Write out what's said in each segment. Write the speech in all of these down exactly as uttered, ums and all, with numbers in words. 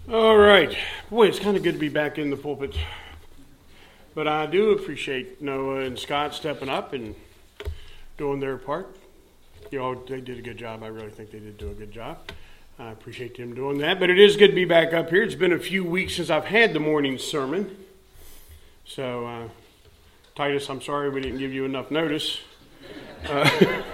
All right. Boy, it's kind of good to be back in the pulpit. But I do appreciate Noah and Scott stepping up and doing their part. You know, they did a good job. I really think they did do a good job. I appreciate them doing that. But it is good to be back up here. It's been a few weeks since I've had the morning sermon. So, uh, Titus, I'm sorry we didn't give you enough notice. Uh,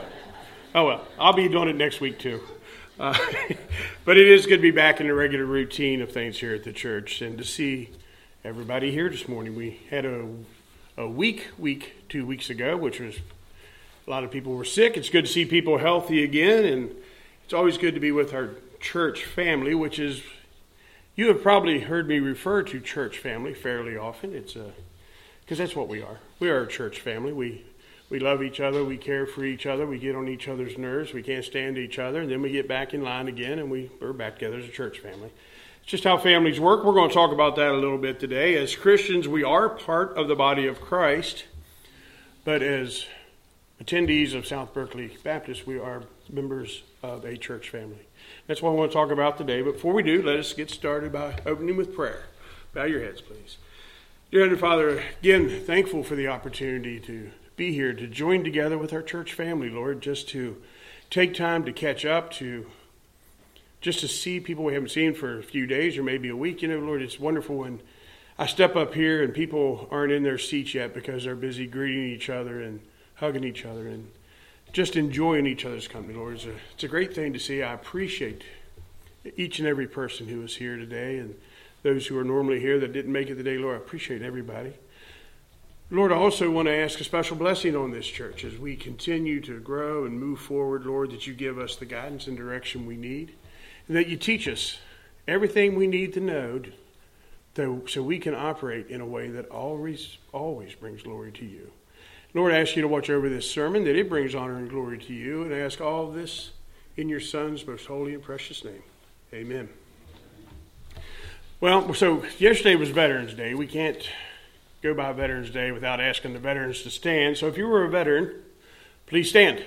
oh, well, I'll be doing it next week, too. Uh, but it is good to be back in the regular routine of things here at the church and to see everybody here this morning. We had a, a week, week, two weeks ago, which was a lot of people were sick. It's good to see people healthy again, and it's always good to be with our church family, which is, you have probably heard me refer to church family fairly often. It's a, because that's what we are. We are a church family. We We love each other, we care for each other, we get on each other's nerves, we can't stand each other, and then we get back in line again, and we, we're back together as a church family. It's just how families work. We're going to talk about that a little bit today. As Christians, we are part of the body of Christ, but as attendees of South Berkeley Baptist, we are members of a church family. That's what I want to talk about today. But before we do, let us get started by opening with prayer. Bow your heads, please. Dear Heavenly Father, again, thankful for the opportunity to be here to join together with our church family, Lord, just to take time to catch up, to just to see people we haven't seen for a few days or maybe a week. You know, Lord, it's wonderful when I step up here and people aren't in their seats yet because they're busy greeting each other and hugging each other and just enjoying each other's company, Lord. It's a, it's a great thing to see. I appreciate each and every person who is here today and those who are normally here that didn't make it today, Lord. I appreciate everybody. Lord, I also want to ask a special blessing on this church as we continue to grow and move forward, Lord, that you give us the guidance and direction we need, and that you teach us everything we need to know to, so we can operate in a way that always, always brings glory to you. Lord, I ask you to watch over this sermon, that it brings honor and glory to you, and I ask all of this in your Son's most holy and precious name. Amen. Well, so yesterday was Veterans Day. We can't go by Veterans Day without asking the veterans to stand. So if you were a veteran, please stand.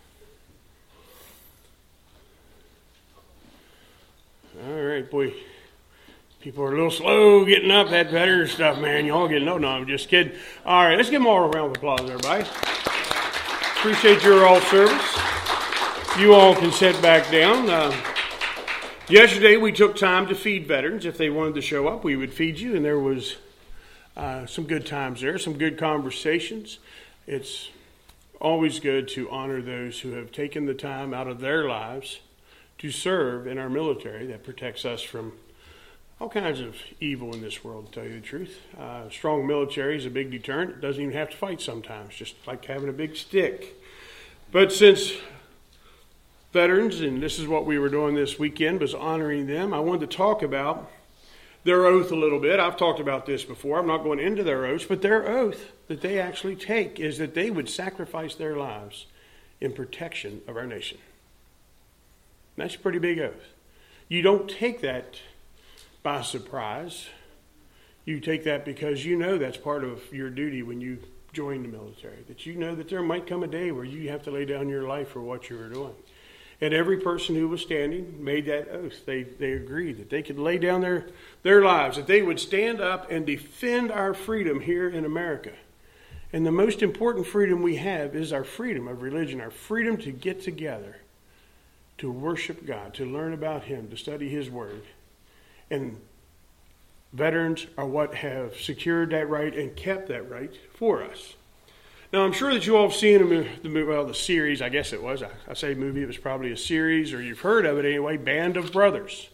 All right, boy. People are a little slow getting up, that veteran stuff, man. Y'all getting, no, no, I'm just kidding. All right, let's give them all a round of applause, everybody. Appreciate your all service. You all can sit back down. Uh, yesterday, we took time to feed veterans. If they wanted to show up, we would feed you, and there was Uh, some good times there, some good conversations. It's always good to honor those who have taken the time out of their lives to serve in our military that protects us from all kinds of evil in this world, to tell you the truth. Uh, strong military is a big deterrent. It doesn't even have to fight sometimes, just like having a big stick. But since veterans, and this is what we were doing this weekend, was honoring them, I wanted to talk about their oath a little bit. I've talked about this before. I'm not going into their oaths, but their oath that they actually take is that they would sacrifice their lives in protection of our nation. And that's a pretty big oath. You don't take that by surprise. You take that because you know that's part of your duty when you join the military, that you know that there might come a day where you have to lay down your life for what you were doing. And every person who was standing made that oath. They they agreed that they could lay down their, their lives, that they would stand up and defend our freedom here in America. And the most important freedom we have is our freedom of religion, our freedom to get together, to worship God, to learn about Him, to study His Word. And veterans are what have secured that right and kept that right for us. Now, I'm sure that you all have seen the movie, well, the series, I guess it was. I, I say movie, it was probably a series, or you've heard of it anyway, Band of Brothers.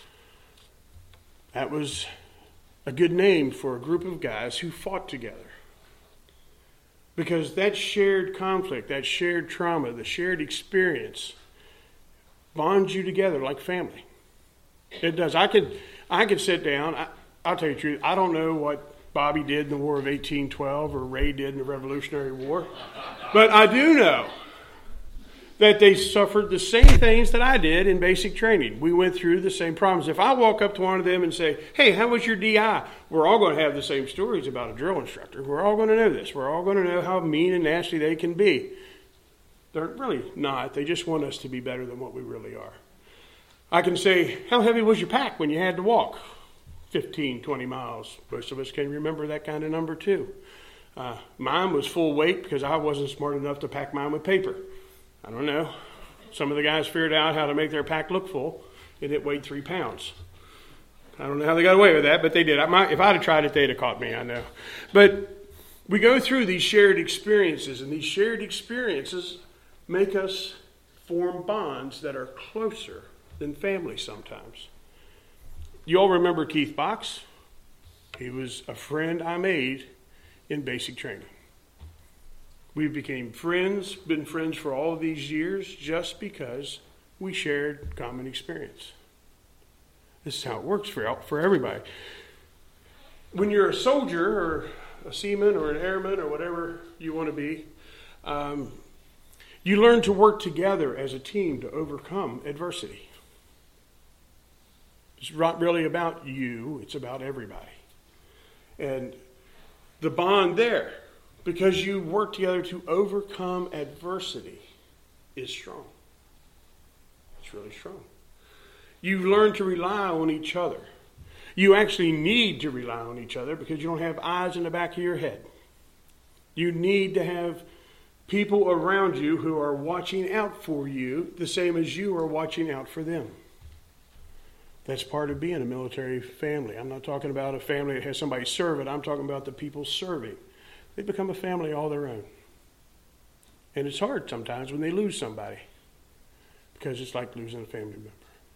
That was a good name for a group of guys who fought together. Because that shared conflict, that shared trauma, the shared experience bonds you together like family. It does. I could, I could sit down, I, I'll tell you the truth, I don't know what Bobby did in the War of eighteen twelve or Ray did in the Revolutionary War. But I do know that they suffered the same things that I did in basic training. We went through the same problems. If I walk up to one of them and say, hey, how was your D I? We're all going to have the same stories about a drill instructor. We're all going to know this. We're all going to know how mean and nasty they can be. They're really not. They just want us to be better than what we really are. I can say, how heavy was your pack when you had to walk? fifteen, twenty miles. Most of us can remember that kind of number too. Uh, mine was full weight because I wasn't smart enough to pack mine with paper. I don't know. Some of the guys figured out how to make their pack look full, and it weighed three pounds. I don't know how they got away with that, but they did. I might, if I'd have tried it, they'd have caught me, I know. But we go through these shared experiences, and these shared experiences make us form bonds that are closer than family sometimes. You all remember Keith Box? He was a friend I made in basic training. We became friends, been friends for all of these years just because we shared common experience. This is how it works for, for everybody. When you're a soldier or a seaman or an airman or whatever you want to be, um, you learn to work together as a team to overcome adversity. It's not really about you, it's about everybody. And the bond there, because you work together to overcome adversity, is strong. It's really strong. You learn to rely on each other. You actually need to rely on each other because you don't have eyes in the back of your head. You need to have people around you who are watching out for you the same as you are watching out for them. That's part of being a military family. I'm not talking about a family that has somebody serve it. I'm talking about the people serving. They become a family all their own. And it's hard sometimes when they lose somebody because it's like losing a family member.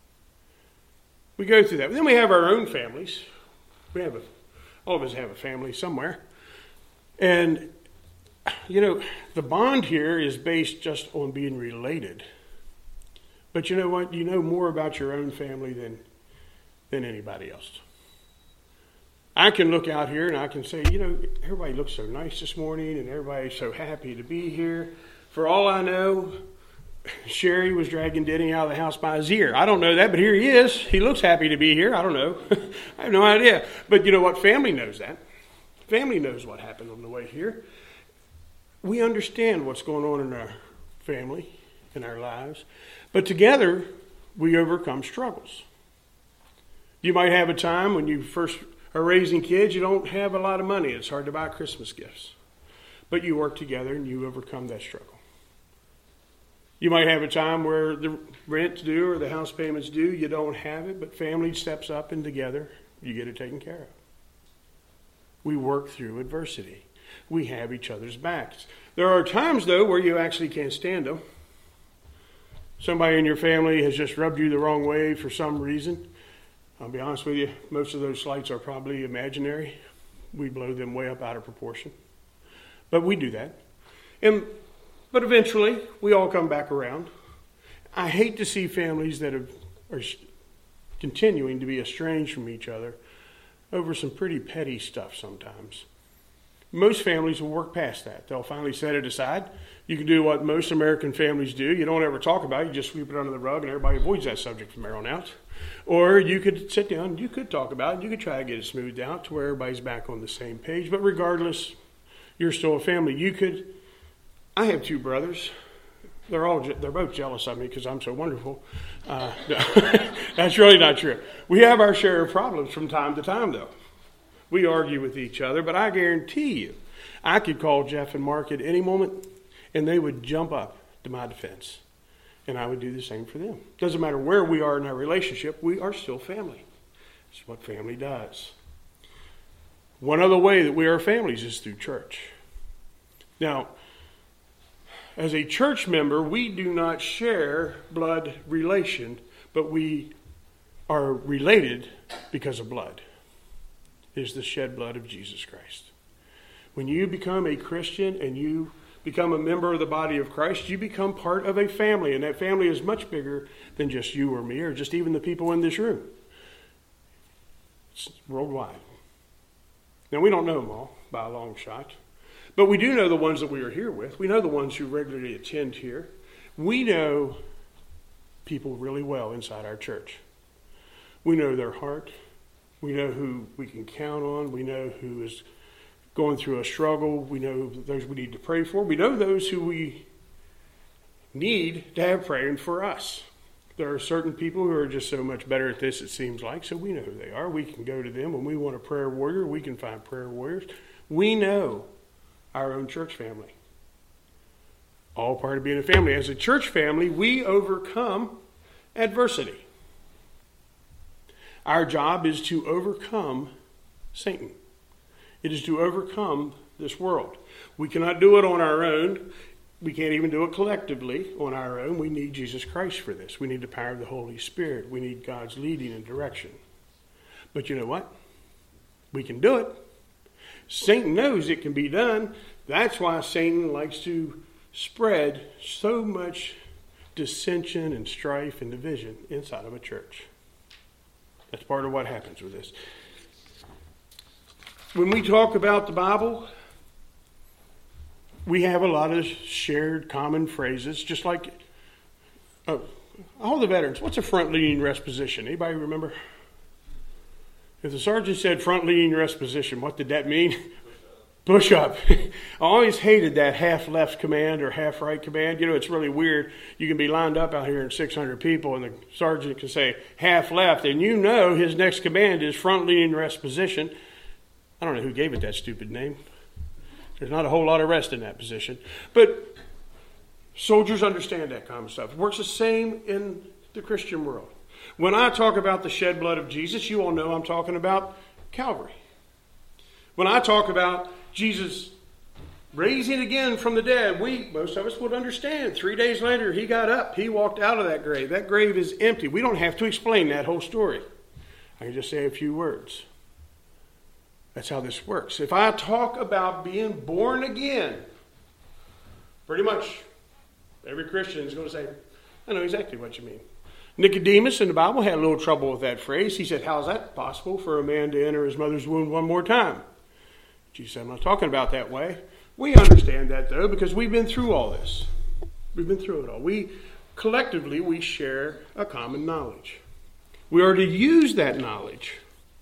We go through that. But then we have our own families. We have a, all of us have a family somewhere. And, you know, the bond here is based just on being related. But you know what? You know more about your own family than, than anybody else. I can look out here and I can say, you know, everybody looks so nice this morning and everybody's so happy to be here. For all I know, Sherry was dragging Denny out of the house by his ear. I don't know that, but here he is. He looks happy to be here. I don't know. I have no idea. But you know what? Family knows that. Family knows what happened on the way here. We understand what's going on in our family, in our lives. But together, we overcome struggles. You might have a time when you first are raising kids, you don't have a lot of money. It's hard to buy Christmas gifts. But you work together and you overcome that struggle. You might have a time where the rent's due or the house payment's due. You don't have it, but family steps up and together you get it taken care of. We work through adversity. We have each other's backs. There are times, though, where you actually can't stand them. Somebody in your family has just rubbed you the wrong way for some reason. I'll be honest with you, most of those slights are probably imaginary. We blow them way up out of proportion. But we do that. And But eventually, we all come back around. I hate to see families that have, are continuing to be estranged from each other over some pretty petty stuff sometimes. Most families will work past that. They'll finally set it aside. You can do what most American families do. You don't ever talk about it. You just sweep it under the rug and everybody avoids that subject from there on out. Or you could sit down, you could talk about it. You could try to get it smoothed out to where everybody's back on the same page. But regardless, you're still a family. You could... I have two brothers. They're all they're both jealous of me because I'm so wonderful. Uh, that's really not true. We have our share of problems from time to time, though. We argue with each other, but I guarantee you, I could call Jeff and Mark at any moment, and they would jump up to my defense, and I would do the same for them. Doesn't matter where we are in our relationship, we are still family. It's what family does. One other way that we are families is through church. Now, as a church member, we do not share blood relation, but we are related because of blood. It is the shed blood of Jesus Christ. When you become a Christian and you become a member of the body of Christ, you become part of a family, and that family is much bigger than just you or me or just even the people in this room. It's worldwide. Now, we don't know them all by a long shot. But we do know the ones that we are here with. We know the ones who regularly attend here. We know people really well inside our church. We know their heart. We know who we can count on. We know who is going through a struggle. We know those we need to pray for. We know those who we need to have praying for us. There are certain people who are just so much better at this, it seems like, so we know who they are. We can go to them. When we want a prayer warrior, we can find prayer warriors. We know our own church family. All part of being a family. As a church family, we overcome adversity. Our job is to overcome Satan. It is to overcome this world. We cannot do it on our own. We can't even do it collectively on our own. We need Jesus Christ for this. We need the power of the Holy Spirit. We need God's leading and direction. But you know what? We can do it. Satan knows it can be done. That's why Satan likes to spread so much dissension and strife and division inside of a church. That's part of what happens with this. When we talk about the Bible, we have a lot of shared common phrases, just like oh, all the veterans. What's a front-leaning rest position? Anybody remember? If the sergeant said front-leaning rest position, what did that mean? Push up. I always hated that half-left command or half-right command. You know, it's really weird. You can be lined up out here in six hundred people, and the sergeant can say half-left, and you know his next command is front-leaning rest position. I don't know who gave it that stupid name. There's not a whole lot of rest in that position. But soldiers understand that kind of stuff. It works the same in the Christian world. When I talk about the shed blood of Jesus, you all know I'm talking about Calvary. When I talk about Jesus raising again from the dead, we, most of us would understand. Three days later, he got up. He walked out of that grave. That grave is empty. We don't have to explain that whole story. I can just say a few words. That's how this works. If I talk about being born again, pretty much every Christian is going to say, I know exactly what you mean. Nicodemus in the Bible had a little trouble with that phrase. He said, how is that possible for a man to enter his mother's womb one more time? Jesus said, I'm not talking about that way. We understand that, though, because we've been through all this. We've been through it all. We, collectively, we share a common knowledge. We are to use that knowledge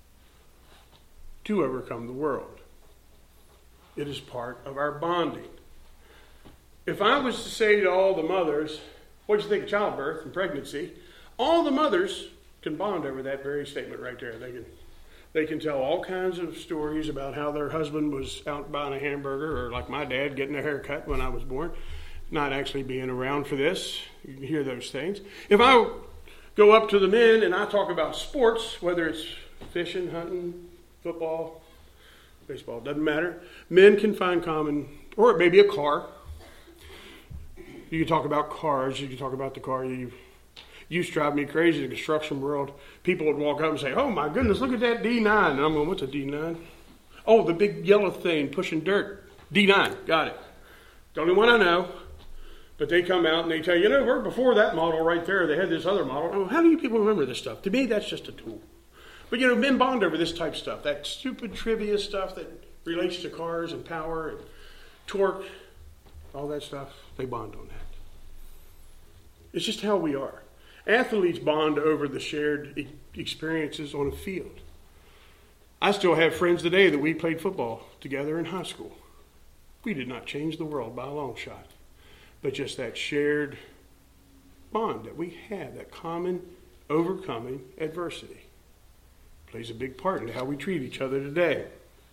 to overcome the world. It is part of our bonding. If I was to say to all the mothers, what do you think of childbirth and pregnancy? All the mothers can bond over that very statement right there. They can they can tell all kinds of stories about how their husband was out buying a hamburger, or like my dad getting a haircut when I was born, not actually being around for this. You can hear those things. If I go up to the men and I talk about sports, whether it's fishing, hunting, football, baseball, doesn't matter. Men can find common, or it may be a car. You can talk about cars. You can talk about the car you used to drive me crazy in the construction world. People would walk up and say, oh my goodness, look at that D nine. And I'm going, what's a D nine? Oh, the big yellow thing pushing dirt. D nine, got it. The only one I know. But they come out and they tell you, you know, we're before that model right there. They had this other model. Oh, how do you people remember this stuff? To me, that's just a tool. But, you know, men bond over this type of stuff. That stupid trivia stuff that relates to cars and power and torque, all that stuff, they bond on that. It's just how we are. Athletes bond over the shared e- experiences on a field. I still have friends today that we played football together in high school. We did not change the world by a long shot. But just that shared bond that we have, that common overcoming adversity, plays a big part in how we treat each other today.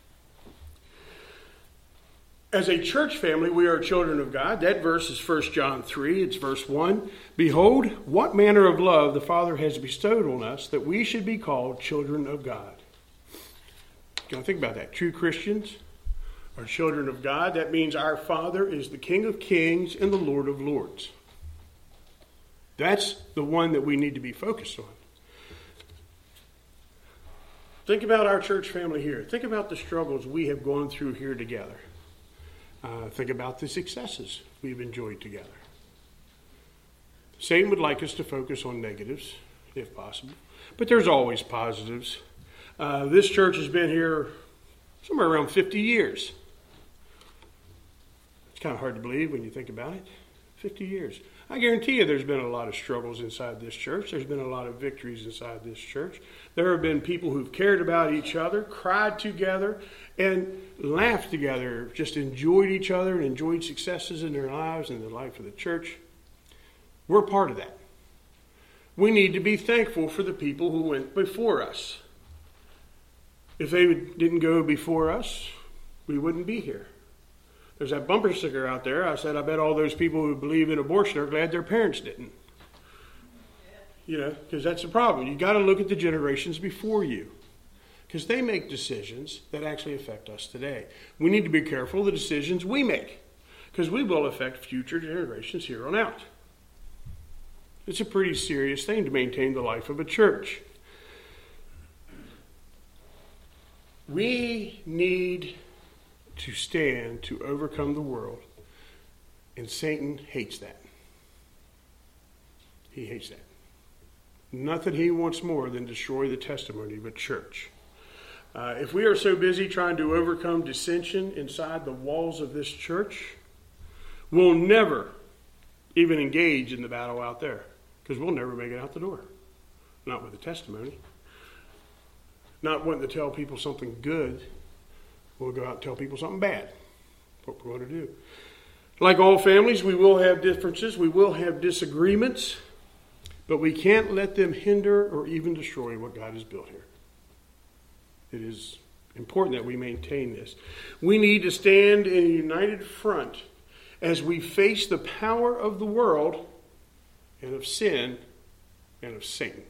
As a church family, we are children of God. That verse is First John three. It's verse one. Behold, what manner of love the Father has bestowed on us, that we should be called children of God. You gotta think about that. True Christians are children of God. That means our Father is the King of Kings and the Lord of Lords. That's the one that we need to be focused on. Think about our church family here. Think about the struggles we have gone through here together. Uh, think about the successes we've enjoyed together. Satan would like us to focus on negatives, if possible. But there's always positives. Uh, this church has been here somewhere around fifty years. It's kind of hard to believe when you think about it. fifty years. I guarantee you there's been a lot of struggles inside this church. There's been a lot of victories inside this church. There have been people who've cared about each other, cried together, and laughed together, just enjoyed each other and enjoyed successes in their lives and the life of the church. We're part of that. We need to be thankful for the people who went before us. If they didn't go before us, we wouldn't be here. There's that bumper sticker out there. I said, I bet all those people who believe in abortion are glad their parents didn't. You know, because that's the problem. You got to look at the generations before you, because they make decisions that actually affect us today. We need to be careful of the decisions we make, because we will affect future generations here on out. It's a pretty serious thing to maintain the life of a church. We need to stand to overcome the world, and Satan hates that. He hates that. Nothing he wants more than destroy the testimony of a church. Uh, if we are so busy trying to overcome dissension inside the walls of this church, we'll never even engage in the battle out there, because we'll never make it out the door. Not with the testimony. Not wanting to tell people something good. We'll go out and tell people something bad. What we're going to do. Like all families, we will have differences. We will have disagreements. But we can't let them hinder or even destroy what God has built here. It is important that we maintain this. We need to stand in a united front as we face the power of the world and of sin and of Satan.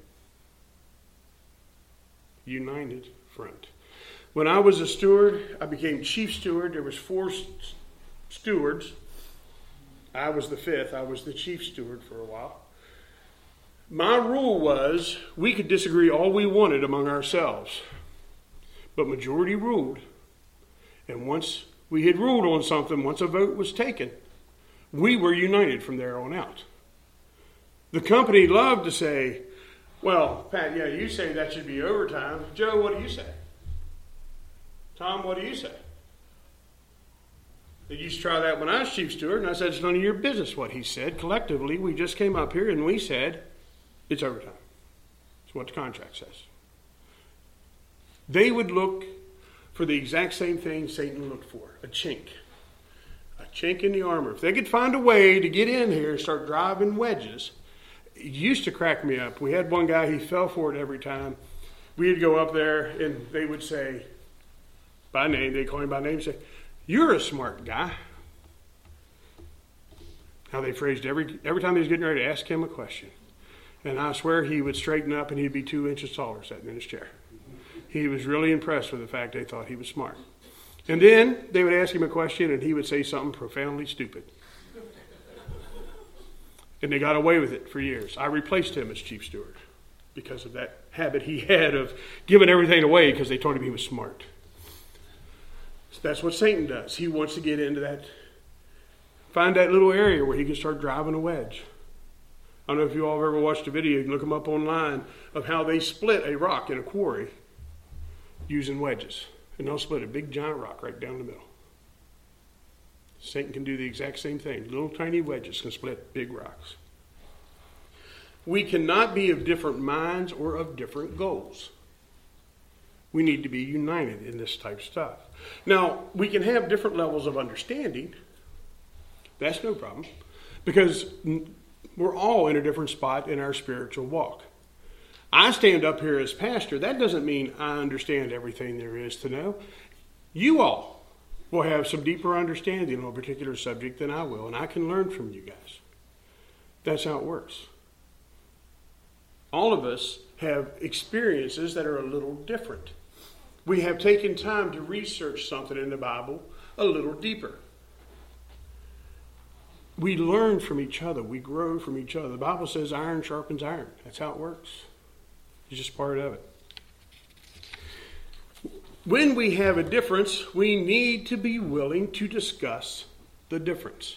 United front. When I was a steward, I became chief steward. There was four st- stewards. I was the fifth. I was the chief steward for a while. My rule was we could disagree all we wanted among ourselves, but majority ruled. And once we had ruled on something, once a vote was taken, we were united from there on out. The company loved to say, well, Pat, yeah, you say that should be overtime. Joe, what do you say? Tom, what do you say? They used to try that when I was chief steward, and I said, it's none of your business what he said. Collectively, we just came up here and we said, it's overtime. It's what the contract says. They would look for the exact same thing Satan looked for, a chink. A chink in the armor. If they could find a way to get in here and start driving wedges, it used to crack me up. We had one guy, he fell for it every time. We'd go up there and they would say, by name, they'd call him by name and say, you're a smart guy. How they phrased every every time he was getting ready to ask him a question. And I swear he would straighten up and he'd be two inches taller sitting in his chair. He was really impressed with the fact they thought he was smart. And then they would ask him a question and he would say something profoundly stupid. And they got away with it for years. I replaced him as chief steward because of that habit he had of giving everything away because they told him he was smart. So that's what Satan does. He wants to get into that, find that little area where he can start driving a wedge. I don't know if you all have ever watched a video, you can look them up online, of how they split a rock in a quarry using wedges. And they'll split a big giant rock right down the middle. Satan can do the exact same thing. Little tiny wedges can split big rocks. We cannot be of different minds or of different goals. We need to be united in this type of stuff. Now, we can have different levels of understanding. That's no problem. Because we're all in a different spot in our spiritual walk. I stand up here as pastor. That doesn't mean I understand everything there is to know. You all will have some deeper understanding on a particular subject than I will, and I can learn from you guys. That's how it works. All of us have experiences that are a little different. We have taken time to research something in the Bible a little deeper. We learn from each other. We grow from each other. The Bible says iron sharpens iron. That's how it works. It's just part of it. When we have a difference, we need to be willing to discuss the difference.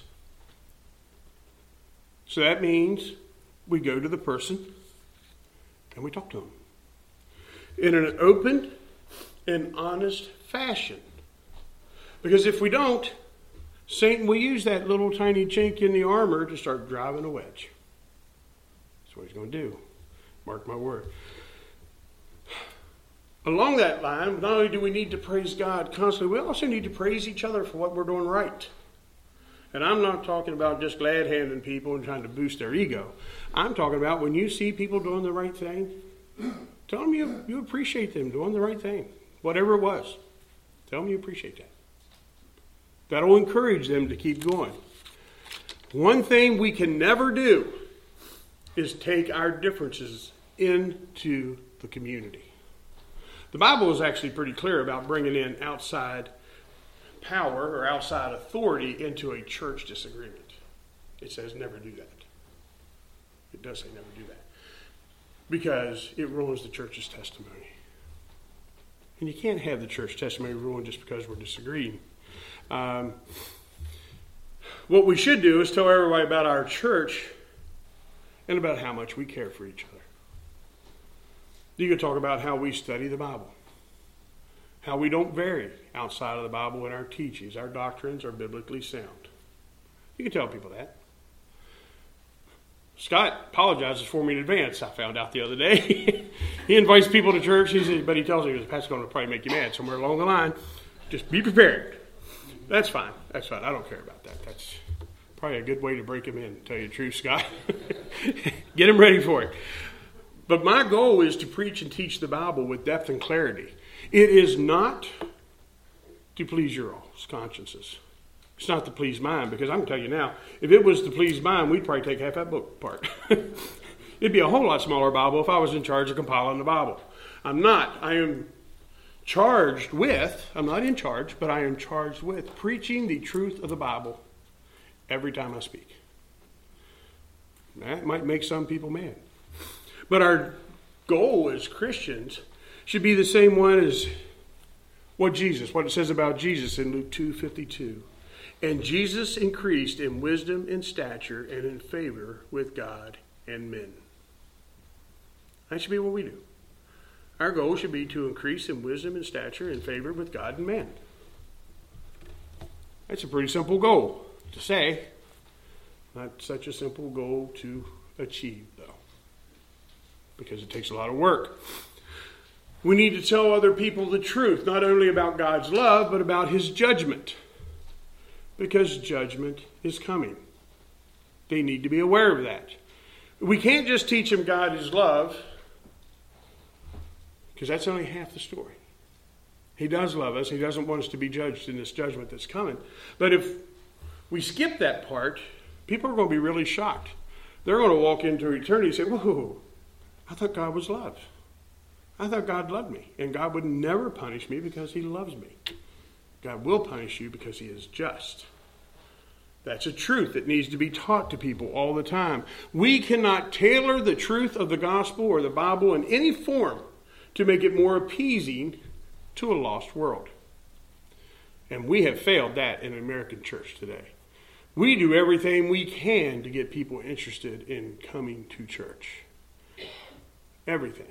So that means we go to the person and we talk to them in an open and honest fashion. Because if we don't, Satan will use that little tiny chink in the armor to start driving a wedge. That's what he's going to do. Mark my word. Along that line, not only do we need to praise God constantly, we also need to praise each other for what we're doing right. And I'm not talking about just glad-handing people and trying to boost their ego. I'm talking about when you see people doing the right thing, tell them you, you appreciate them doing the right thing, whatever it was. Tell them you appreciate that. That'll encourage them to keep going. One thing we can never do is take our differences into the community. The Bible is actually pretty clear about bringing in outside power or outside authority into a church disagreement. It says never do that. It does say never do that. Because it ruins the church's testimony. And you can't have the church testimony ruined just because we're disagreeing. Um, what we should do is tell everybody about our church and about how much we care for each other. You can talk about how we study the Bible. How we don't vary outside of the Bible in our teachings. Our doctrines are biblically sound. You can tell people that. Scott apologizes for me in advance, I found out the other day. He invites people to church, he says, but he tells me the pastor's going to probably make you mad somewhere along the line. Just be prepared. That's fine. That's fine. I don't care about that. That's probably a good way to break him in, to tell you the truth, Scott. Get him ready for it. But my goal is to preach and teach the Bible with depth and clarity. It is not to please your all's consciences. It's not to please mine, because I can tell you now, if it was to please mine, we'd probably take half that book apart. It'd be a whole lot smaller Bible if I was in charge of compiling the Bible. I'm not. I am charged with, I'm not in charge, but I am charged with preaching the truth of the Bible every time I speak. That might make some people mad. But our goal as Christians should be the same one as what Jesus, what it says about Jesus in Luke two fifty-two. And Jesus increased in wisdom and stature and in favor with God and men. That should be what we do. Our goal should be to increase in wisdom and stature and favor with God and men. That's a pretty simple goal to say. Not such a simple goal to achieve, though, because it takes a lot of work. We need to tell other people the truth, not only about God's love, but about his judgment, because judgment is coming. They need to be aware of that. We can't just teach them God is love, because that's only half the story. He does love us. He doesn't want us to be judged in this judgment that's coming. But if we skip that part, people are going to be really shocked. They're going to walk into eternity and say, whoa, I thought God was love. I thought God loved me. And God would never punish me because he loves me. God will punish you because he is just. That's a truth that needs to be taught to people all the time. We cannot tailor the truth of the gospel or the Bible in any form to make it more appeasing to a lost world. And we have failed that in the American church today. We do everything we can to get people interested in coming to church. Everything.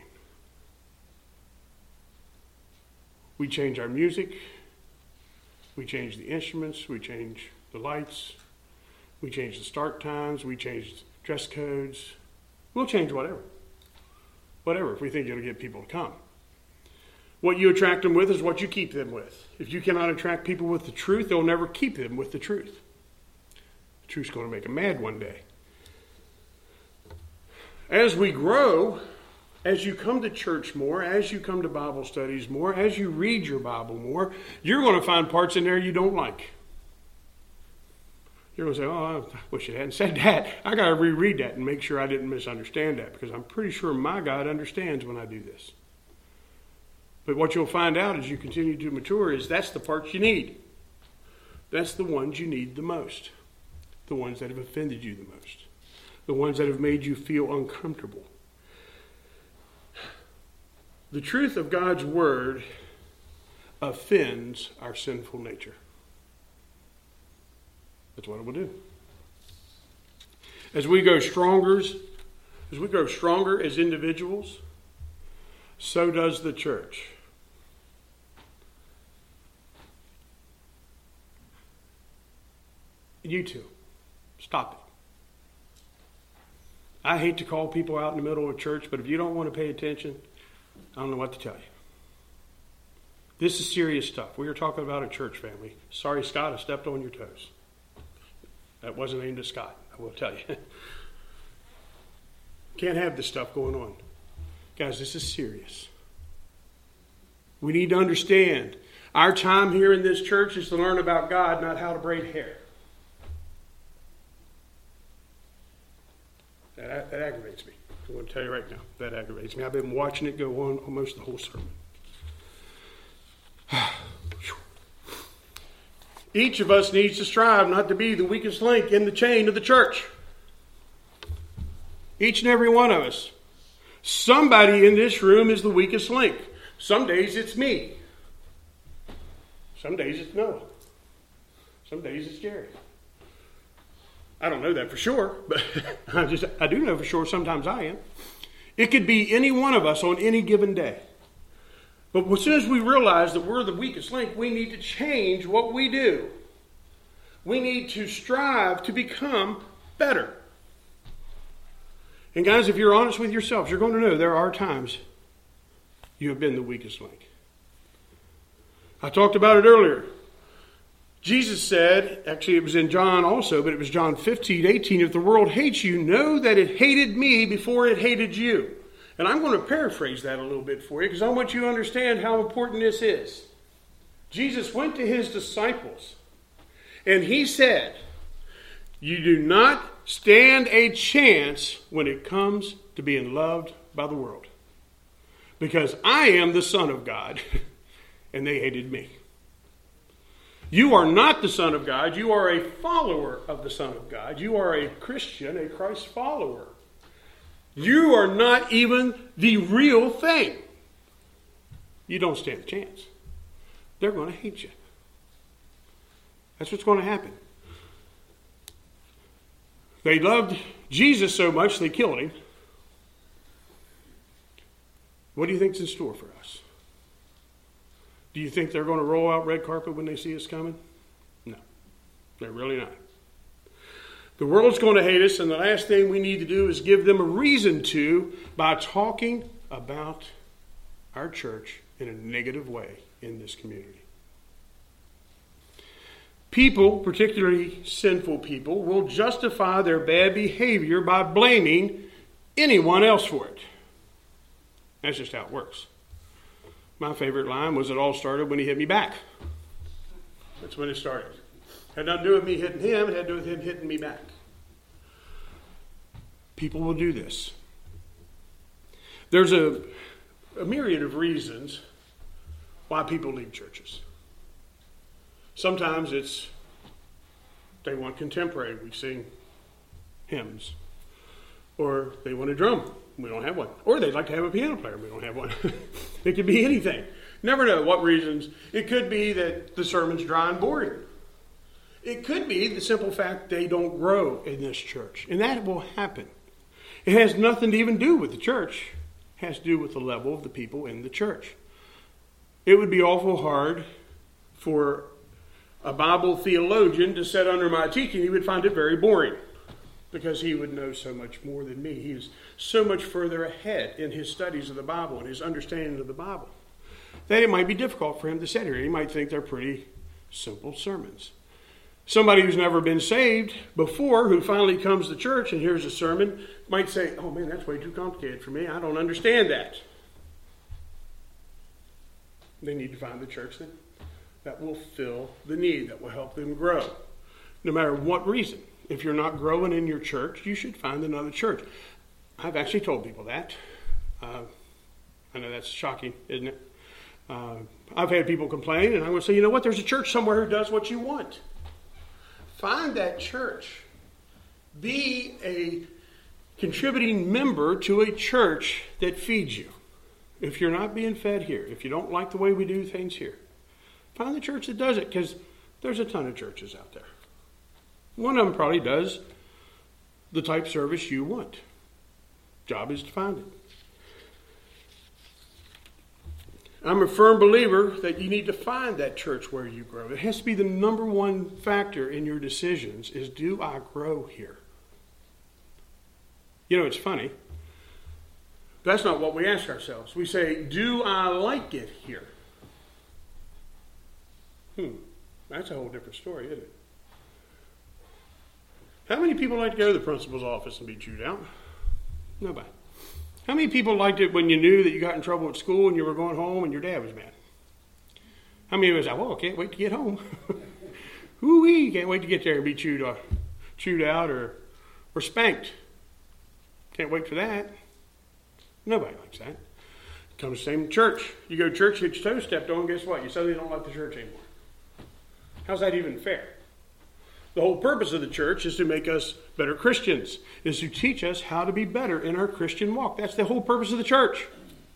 We change our music. We change the instruments. We change the lights. We change the start times. We change dress codes. We'll change whatever. Whatever, if we think it'll get people to come. What you attract them with is what you keep them with. If you cannot attract people with the truth, they'll never keep them with the truth. The truth's going to make them mad one day. As we grow, as you come to church more, as you come to Bible studies more, as you read your Bible more, you're going to find parts in there you don't like. You're going to say, oh, I wish it hadn't said that. I got to reread that and make sure I didn't misunderstand that, because I'm pretty sure my God understands when I do this. But what you'll find out as you continue to mature is that's the parts you need. That's the ones you need the most. The ones that have offended you the most. The ones that have made you feel uncomfortable. The truth of God's word offends our sinful nature. That's what it will do. As we go stronger, as we grow stronger as individuals, so does the church. You too. Stop it. I hate to call people out in the middle of church, but if you don't want to pay attention, I don't know what to tell you. This is serious stuff. We are talking about a church family. Sorry, Scott, I stepped on your toes. That wasn't aimed at Scott, I will tell you. Can't have this stuff going on. Guys, this is serious. We need to understand our time here in this church is to learn about God, not how to braid hair. That, that aggravates me. I'm going to tell you right now, that aggravates me. I've been watching it go on almost the whole sermon. Each of us needs to strive not to be the weakest link in the chain of the church. Each and every one of us. Somebody in this room is the weakest link. Some days it's me. Some days it's Noah. Some days it's Jerry. I don't know that for sure, but I just I do know for sure sometimes I am. It could be any one of us on any given day. But as soon as we realize that we're the weakest link, we need to change what we do. We need to strive to become better. And guys, if you're honest with yourselves, you're going to know there are times you have been the weakest link. I talked about it earlier. Jesus said, actually it was in John also, but it was John fifteen, eighteen, if the world hates you, know that it hated me before it hated you. And I'm going to paraphrase that a little bit for you because I want you to understand how important this is. Jesus went to his disciples and he said, you do not stand a chance when it comes to being loved by the world. Because I am the Son of God and they hated me. You are not the Son of God. You are a follower of the Son of God. You are a Christian, a Christ follower. You are not even the real thing. You don't stand a chance. They're going to hate you. That's what's going to happen. They loved Jesus so much they killed him. What do you think's in store for us? Do you think they're going to roll out red carpet when they see us coming? No, they're really not. The world's going to hate us, and the last thing we need to do is give them a reason to by talking about our church in a negative way in this community. People, particularly sinful people, will justify their bad behavior by blaming anyone else for it. That's just how it works. My favorite line was, it all started when he hit me back. That's when it started. It had nothing to do with me hitting him. It had to do with him hitting me back. People will do this. There's a, a myriad of reasons why people leave churches. Sometimes it's they want contemporary. We sing hymns. Or they want a drum. We don't have one. Or they'd like to have a piano player. We don't have one. It could be anything. Never know what reasons. It could be that the sermon's dry and boring. It could be the simple fact they don't grow in this church. And that will happen. It has nothing to even do with the church. It has to do with the level of the people in the church. It would be awful hard for a Bible theologian to sit under my teaching. He would find it very boring because he would know so much more than me. He is so much further ahead in his studies of the Bible and his understanding of the Bible that it might be difficult for him to sit here. He might think they're pretty simple sermons. Somebody who's never been saved before, who finally comes to church and hears a sermon, might say, oh man, that's way too complicated for me. I don't understand that. They need to find the church that, that will fill the need, that will help them grow. No matter what reason. If you're not growing in your church, you should find another church. I've actually told people that. Uh, I know that's shocking, isn't it? Uh, I've had people complain, and I'm going to say, you know what? There's a church somewhere who does what you want. Find that church. Be a contributing member to a church that feeds you. If you're not being fed here, if you don't like the way we do things here, find the church that does it, because there's a ton of churches out there. One of them probably does the type service you want. Job is to find it. I'm a firm believer that you need to find that church where you grow. It has to be the number one factor in your decisions is, do I grow here? You know, it's funny. That's not what we ask ourselves. We say, do I like it here? Hmm, that's a whole different story, isn't it? How many people like to go to the principal's office and be chewed out? Nobody. How many people liked it when you knew that you got in trouble at school and you were going home and your dad was mad? How many of us said, well, I can't wait to get home. Ooh-wee, can't wait to get there and be chewed, uh, chewed out or, or spanked. Can't wait for that. Nobody likes that. Comes the same to church. You go to church, you get your toes stepped on, guess what? You suddenly don't like the church anymore. How's that even fair? The whole purpose of the church is to make us better Christians, is to teach us how to be better in our Christian walk. That's the whole purpose of the church.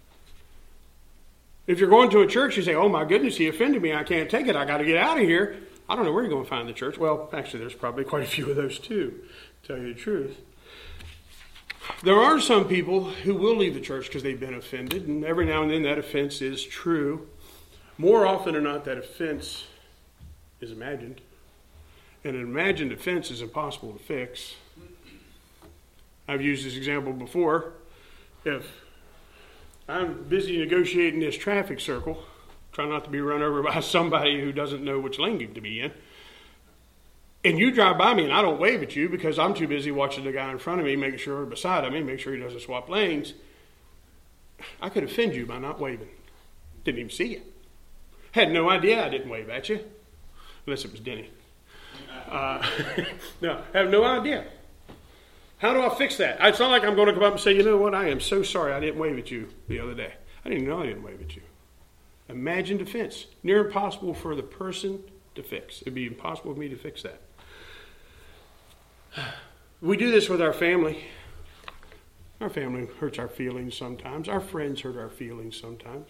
If you're going to a church, you say, oh my goodness, he offended me, I can't take it, I got to get out of here. I don't know where you're going to find the church. Well, actually, there's probably quite a few of those too, to tell you the truth. There are some people who will leave the church because they've been offended, and every now and then that offense is true. More often than not, that offense is imagined. And an imagined offense is impossible to fix. I've used this example before. If I'm busy negotiating this traffic circle, trying not to be run over by somebody who doesn't know which lane to be in, and you drive by me and I don't wave at you because I'm too busy watching the guy in front of me, making sure, beside of me, make sure he doesn't swap lanes, I could offend you by not waving. Didn't even see you. Had no idea I didn't wave at you. Unless it was Denny. Uh, no, I have no idea. How do I fix that? It's not like I'm going to come up and say, you know what, I am so sorry I didn't wave at you the other day. I didn't know I didn't wave at you. Imagined offense. Near impossible for the person to fix. It'd be impossible for me to fix that. We do this with our family. Our family hurts our feelings sometimes. Our friends hurt our feelings sometimes.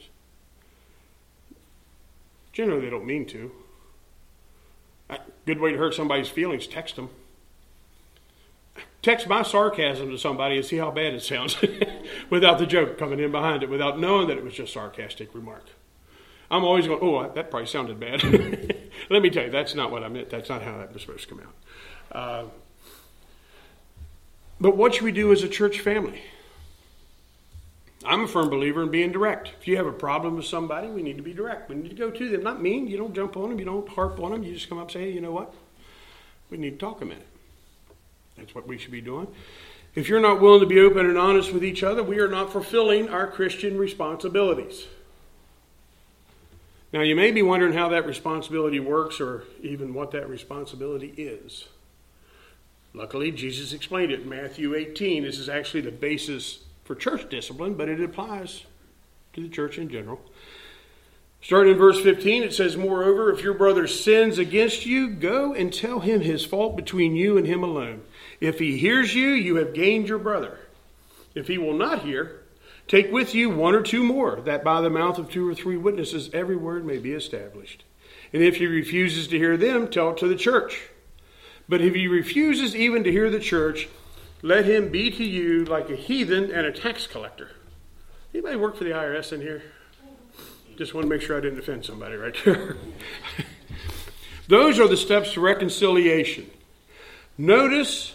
Generally, they don't mean to. A good way to hurt somebody's feelings, text them. Text my sarcasm to somebody and see how bad it sounds without the joke coming in behind it, without knowing that it was just a sarcastic remark. I'm always going, oh, that probably sounded bad. Let me tell you, that's not what I meant. That's not how that was supposed to come out. Uh, but what should we do as a church family? I'm a firm believer in being direct. If you have a problem with somebody, we need to be direct. We need to go to them. Not mean. You don't jump on them. You don't harp on them. You just come up and say, hey, you know what? We need to talk a minute. That's what we should be doing. If you're not willing to be open and honest with each other, we are not fulfilling our Christian responsibilities. Now, you may be wondering how that responsibility works or even what that responsibility is. Luckily, Jesus explained it in Matthew eighteen. This is actually the basis for church discipline, but it applies to the church in general. Starting in verse fifteen, it says, moreover, if your brother sins against you, go and tell him his fault between you and him alone. If he hears you, you have gained your brother. If he will not hear, take with you one or two more, that by the mouth of two or three witnesses every word may be established. And if he refuses to hear them, tell it to the church. But if he refuses even to hear the church, let him be to you like a heathen and a tax collector. Anybody work for the I R S in here? Just want to make sure I didn't offend somebody right there. Those are the steps to reconciliation. Notice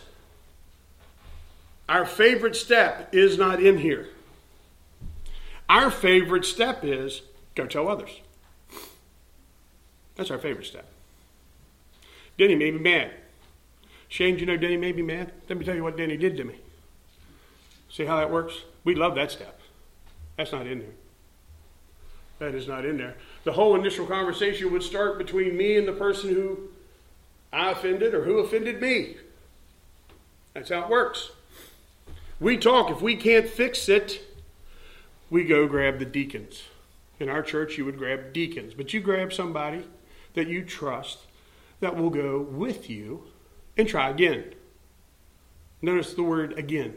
our favorite step is not in here. Our favorite step is go tell others. That's our favorite step. Denny made me mad. Shane, do you know Denny made me mad? Let me tell you what Denny did to me. See how that works? We love that step. That's not in there. That is not in there. The whole initial conversation would start between me and the person who I offended or who offended me. That's how it works. We talk. If we can't fix it, we go grab the deacons. In our church, you would grab deacons. But you grab somebody that you trust that will go with you and try again. Notice the word again.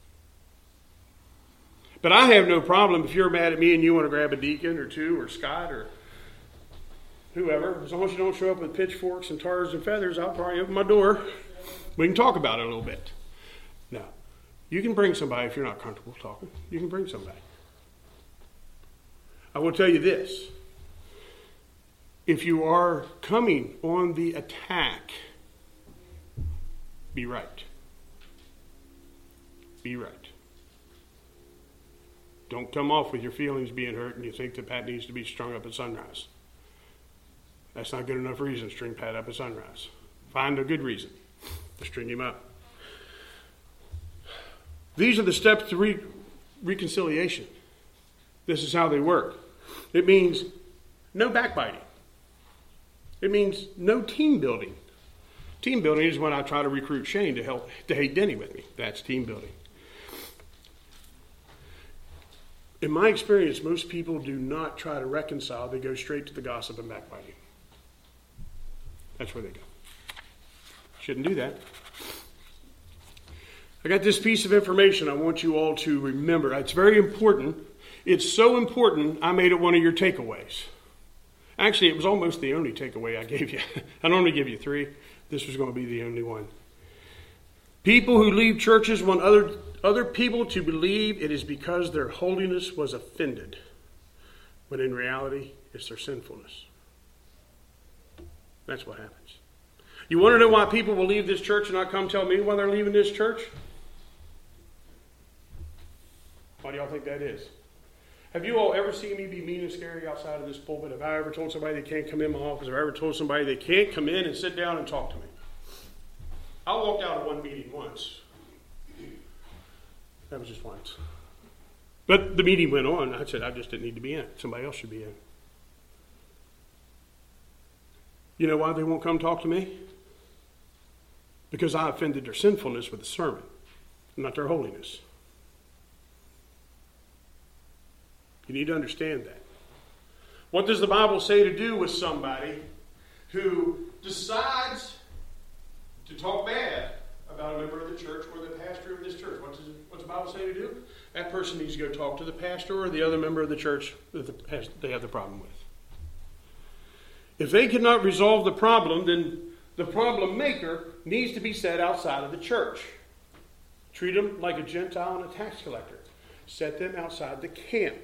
But I have no problem if you're mad at me and you want to grab a deacon or two or Scott or whoever. As long as you don't show up with pitchforks and tars and feathers, I'll probably open my door. We can talk about it a little bit. No. You can bring somebody if you're not comfortable talking. You can bring somebody. I will tell you this. If you are coming on the attack, be right. Be right. Don't come off with your feelings being hurt and you think that Pat needs to be strung up at sunrise. That's not good enough reason to string Pat up at sunrise. Find a good reason. to string him up. These are the steps to re- reconciliation. This is how they work. It means no backbiting. It means no team building. Team building is when I try to recruit Shane to help to hate Denny with me. That's team building. In my experience, most people do not try to reconcile. They go straight to the gossip and backbiting. That's where they go. Shouldn't do that. I got this piece of information I want you all to remember. It's very important. It's so important, I made it one of your takeaways. Actually, it was almost the only takeaway I gave you. I normally give you three. This was going to be the only one. People who leave churches want other, other people to believe it is because their holiness was offended, when in reality, it's their sinfulness. That's what happens. You want to know why people will leave this church and not come tell me why they're leaving this church? Why do y'all think that is? Have you all ever seen me be mean and scary outside of this pulpit? Have I ever told somebody they can't come in my office? Have I ever told somebody they can't come in and sit down and talk to me? I walked out of one meeting once. That was just once. But the meeting went on. I said I just didn't need to be in it. Somebody else should be in. You know why they won't come talk to me? Because I offended their sinfulness with the sermon, not their holiness. You need to understand that. What does the Bible say to do with somebody who decides to talk bad about a member of the church or the pastor of this church? What does what's the Bible say to do? That person needs to go talk to the pastor or the other member of the church that the, they have the problem with. If they cannot resolve the problem, then the problem maker needs to be set outside of the church. Treat them like a Gentile and a tax collector. Set them outside the camp.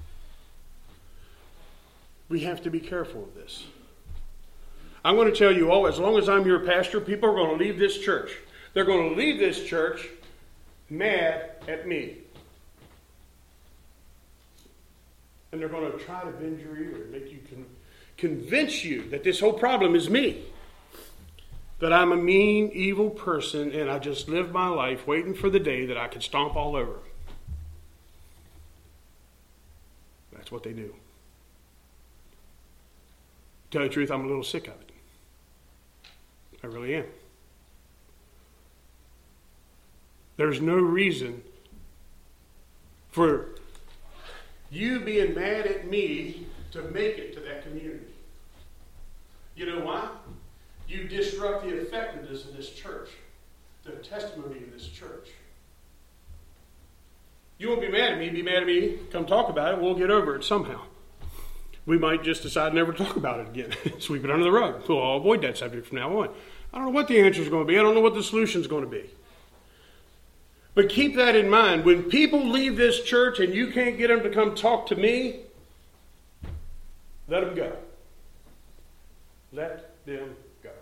We have to be careful of this. I'm going to tell you all, as long as I'm your pastor, people are going to leave this church. They're going to leave this church mad at me. And they're going to try to bend your ear and make you con- convince you that this whole problem is me. That I'm a mean, evil person and I just live my life waiting for the day that I can stomp all over them. That's what they do. To tell you the truth, I'm a little sick of it. I really am. There's no reason for you being mad at me to make it to that community. You know why? You disrupt the effectiveness of this church, the testimony of this church. You won't be mad at me, be mad at me, come talk about it, we'll get over it somehow. We might just decide never to talk about it again. Sweep it under the rug. We'll all avoid that subject from now on. I don't know what the answer is going to be. I don't know what the solution is going to be. But keep that in mind. When people leave this church and you can't get them to come talk to me, let them go. Let them go.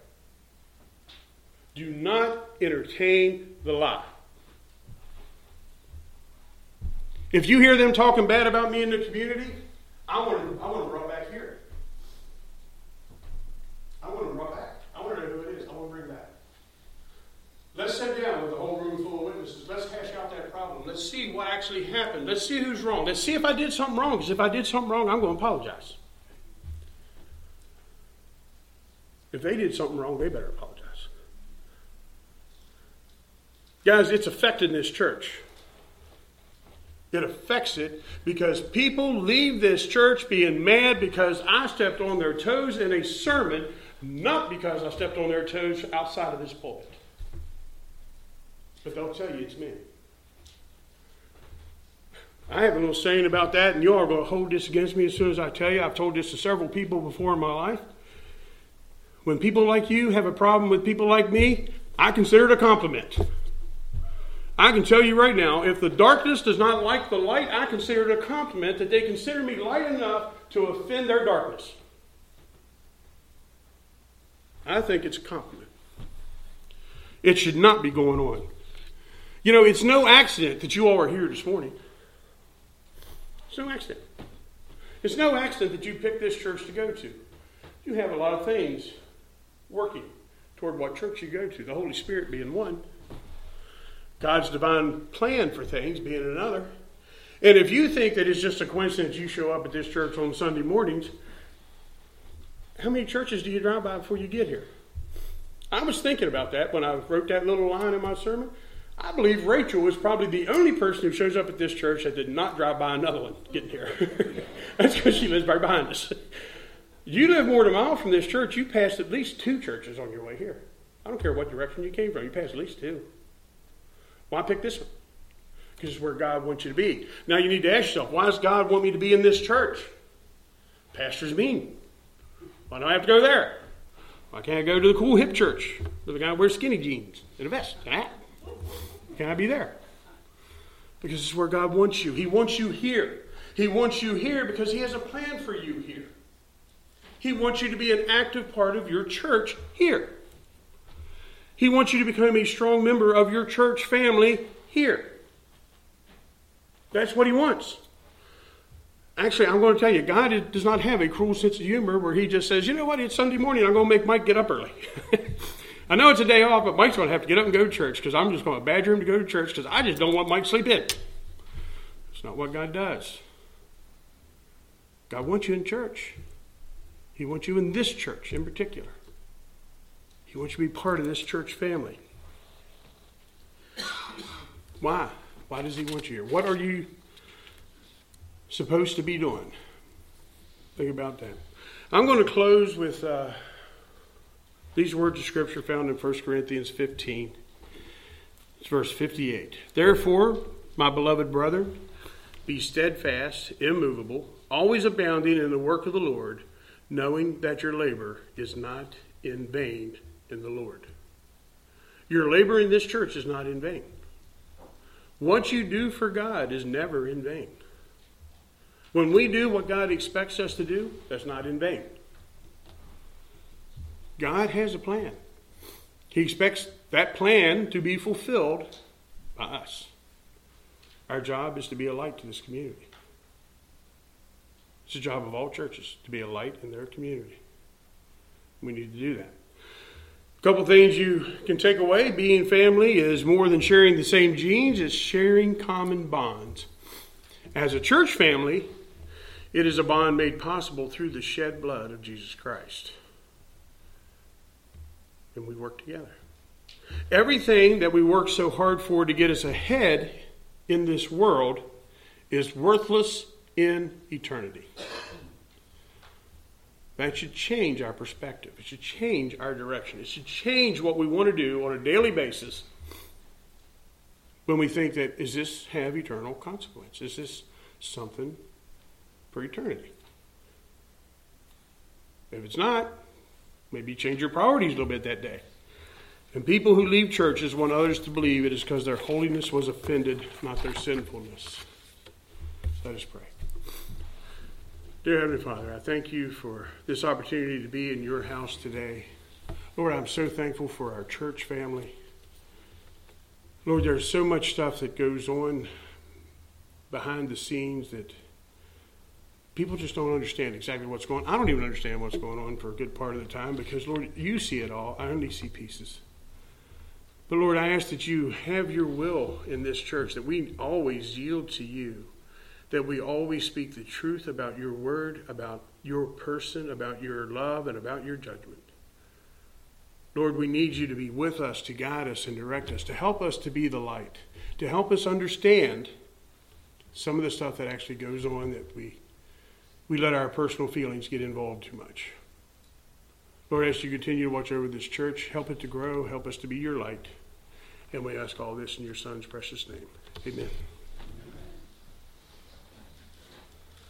Do not entertain the lie. If you hear them talking bad about me in the community, I want them, I want them brought back here. I want them brought back. I want to know who it is. I want to bring back. Let's sit down with a whole room full of witnesses. Let's hash out that problem. Let's see what actually happened. Let's see who's wrong. Let's see if I did something wrong. Because if I did something wrong, I'm going to apologize. If they did something wrong, they better apologize. Guys, it's affected this church. It affects it because people leave this church being mad because I stepped on their toes in a sermon, not because I stepped on their toes outside of this pulpit. But they'll tell you it's me. I have a little saying about that, and you all are going to hold this against me as soon as I tell you. I've told this to several people before in my life. When people like you have a problem with people like me, I consider it a compliment. I can tell you right now, if the darkness does not like the light, I consider it a compliment that they consider me light enough to offend their darkness. I think it's a compliment. It should not be going on. You know, it's no accident that you all are here this morning. It's no accident. It's no accident that you picked this church to go to. You have a lot of things working toward what church you go to, the Holy Spirit being one, God's divine plan for things being another. And if you think that it's just a coincidence you show up at this church on Sunday mornings, how many churches do you drive by before you get here? I was thinking about that when I wrote that little line in my sermon. I believe Rachel was probably the only person who shows up at this church that did not drive by another one getting here. That's because she lives right behind us. You live more than a mile from this church, you passed at least two churches on your way here. I don't care what direction you came from, you passed at least two. Why pick this one? Because it's where God wants you to be. Now you need to ask yourself, why does God want me to be in this church? Pastor's mean. Why do I have to go there? Why can't I go to the cool hip church where the guy wears skinny jeans and a vest and a hat? Can I be there? Because it's where God wants you. He wants you here. He wants you here because he has a plan for you here. He wants you to be an active part of your church here. He wants you to become a strong member of your church family here. That's what he wants. Actually, I'm going to tell you, God does not have a cruel sense of humor where he just says, you know what, it's Sunday morning, I'm going to make Mike get up early. I know it's a day off, but Mike's going to have to get up and go to church because I'm just going to badger him to go to church because I just don't want Mike to sleep in. That's not what God does. God wants you in church. He wants you in this church in particular. He wants you to be part of this church family. Why? Why does he want you here? What are you supposed to be doing? Think about that. I'm going to close with uh, these words of Scripture found in First Corinthians fifteen. It's verse fifty-eight. Therefore, my beloved brother, be steadfast, immovable, always abounding in the work of the Lord, knowing that your labor is not in vain in the Lord. Your labor in this church is not in vain. What you do for God is never in vain. When we do what God expects us to do, that's not in vain. God has a plan. He expects that plan to be fulfilled by us. Our job is to be a light to this community. It's the job of all churches to be a light in their community. We need to do that. A couple things you can take away. Being family is more than sharing the same genes. It's sharing common bonds. As a church family, it is a bond made possible through the shed blood of Jesus Christ. And we work together. Everything that we work so hard for to get us ahead in this world is worthless in eternity. That should change our perspective. It should change our direction. It should change what we want to do on a daily basis when we think that, does this have eternal consequence? Is this something for eternity? If it's not, maybe change your priorities a little bit that day. And people who leave churches want others to believe it is because their holiness was offended, not their sinfulness. Let us pray. Dear Heavenly Father, I thank you for this opportunity to be in your house today. Lord, I'm so thankful for our church family. Lord, there's so much stuff that goes on behind the scenes that people just don't understand exactly what's going on. I don't even understand what's going on for a good part of the time because, Lord, you see it all. I only see pieces. But, Lord, I ask that you have your will in this church, that we always yield to you, that we always speak the truth about your word, about your person, about your love, and about your judgment. Lord, we need you to be with us, to guide us and direct us, to help us to be the light, to help us understand some of the stuff that actually goes on that we we let our personal feelings get involved too much. Lord, as you continue to watch over this church, help it to grow, help us to be your light. And we ask all this in your Son's precious name. Amen.